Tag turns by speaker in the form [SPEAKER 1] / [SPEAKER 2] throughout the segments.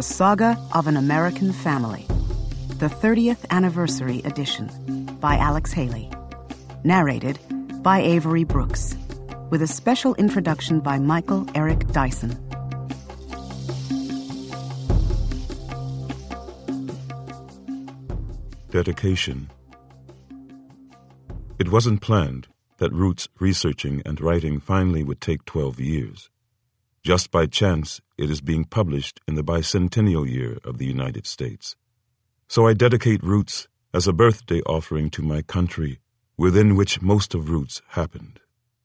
[SPEAKER 1] The Saga of an American Family, the 30th Anniversary Edition, by Alex Haley. Narrated by Avery Brooks, with a special introduction by Michael Eric Dyson.
[SPEAKER 2] Dedication. It wasn't planned that Roots researching and writing finally would take 12 years. Just by chance, it is being published in the bicentennial year of the United States. So I dedicate Roots as a birthday offering to my country, within which most of Roots happened.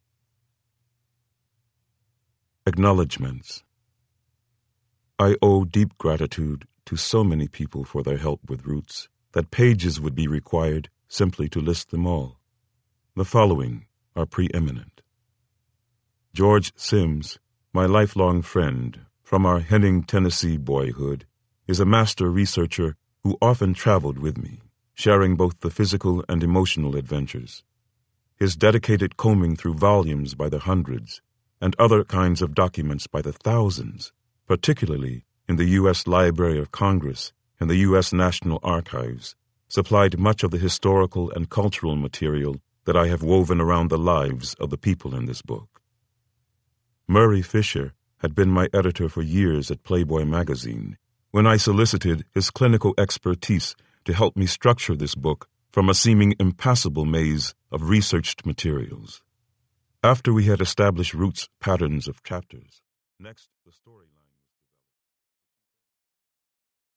[SPEAKER 2] Acknowledgements. I owe deep gratitude to so many people for their help with Roots that pages would be required simply to list them all. The following are preeminent. George Sims, my lifelong friend from our Henning, Tennessee boyhood, is a master researcher who often traveled with me, sharing both the physical and emotional adventures. His dedicated combing through volumes by the hundreds and other kinds of documents by the thousands, particularly in the U.S. Library of Congress and the U.S. National Archives, supplied much of the historical and cultural material that I have woven around the lives of the people in this book. Murray Fisher had been my editor for years at Playboy magazine when I solicited his clinical expertise to help me structure this book from a seeming impassable maze of researched materials. After we had established Roots' patterns of chapters, next the story